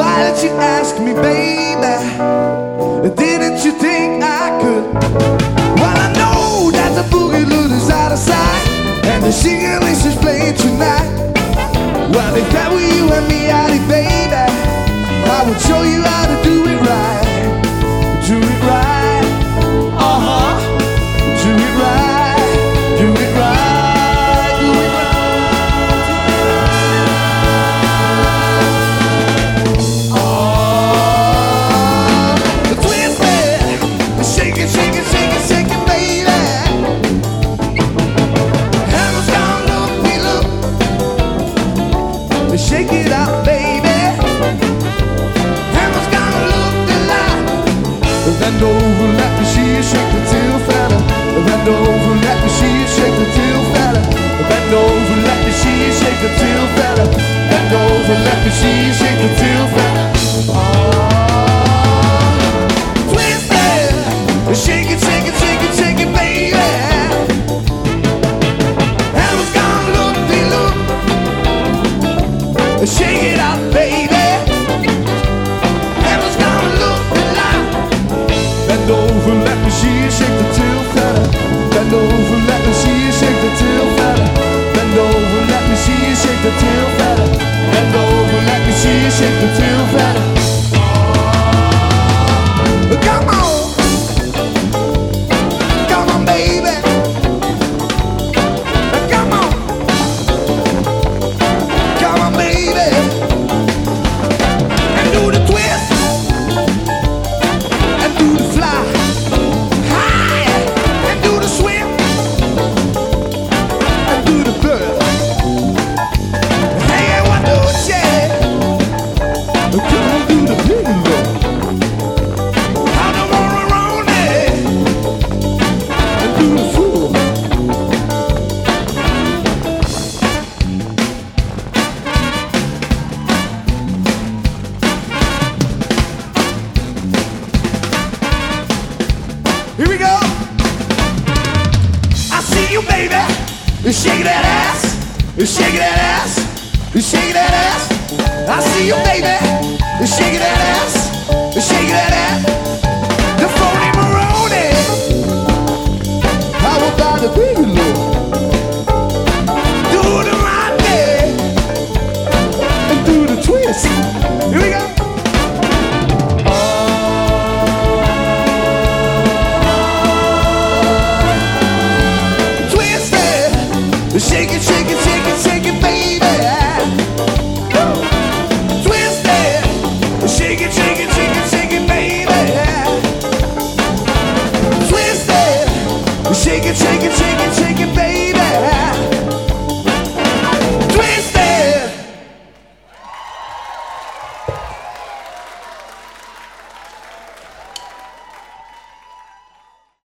Why did you ask me, baby? Didn't you think I could? Well, I know that the boogie loot is out of sight, and the singing list is playing tonight. Well, if that were you and me, Addie, baby, I would show you how to do it right. Do it right. Uh-huh. Do it right. Do it right. Do it right. Oh, the twist it. Shake it, shake it, shake it, shake it, baby. Hammer's gonna look me look. Shake it out, baby. Hammer's gonna look alive. Bend over, let me see you shake the tail feather. Bend over, let me see you shake the tail feather. Bend over, let me see you shake the tail feather. Bend over, let me see you shake the tail feather. Oh, twist it, shake it, shake it, shake it, shake it, baby. Hammer's gonna look me look. Shake it out, baby. Hammer's gonna look alive. Bend over, let me see you shake the tail feather. Bend over, let me see you shake the tail feather. Bend over, let me see you shake the tail feather. Bend over, let me see you shake the tail feather. Oh, come on. Come on, baby. Come on. Come on, baby. And do the twist. And do the fly. High. And do the swim. And do the bird. Hey, what do you say? Come on, do the bingo. How the more around it. And do the fool. Here we go. I see you, baby. You shake that ass. You shake that ass. You shake that ass. I see you, baby. You shake that ass. You shake that ass. The phony Maroni. How about the baby look? Do the right day and do the twist. Here we go. Shake it, shake it,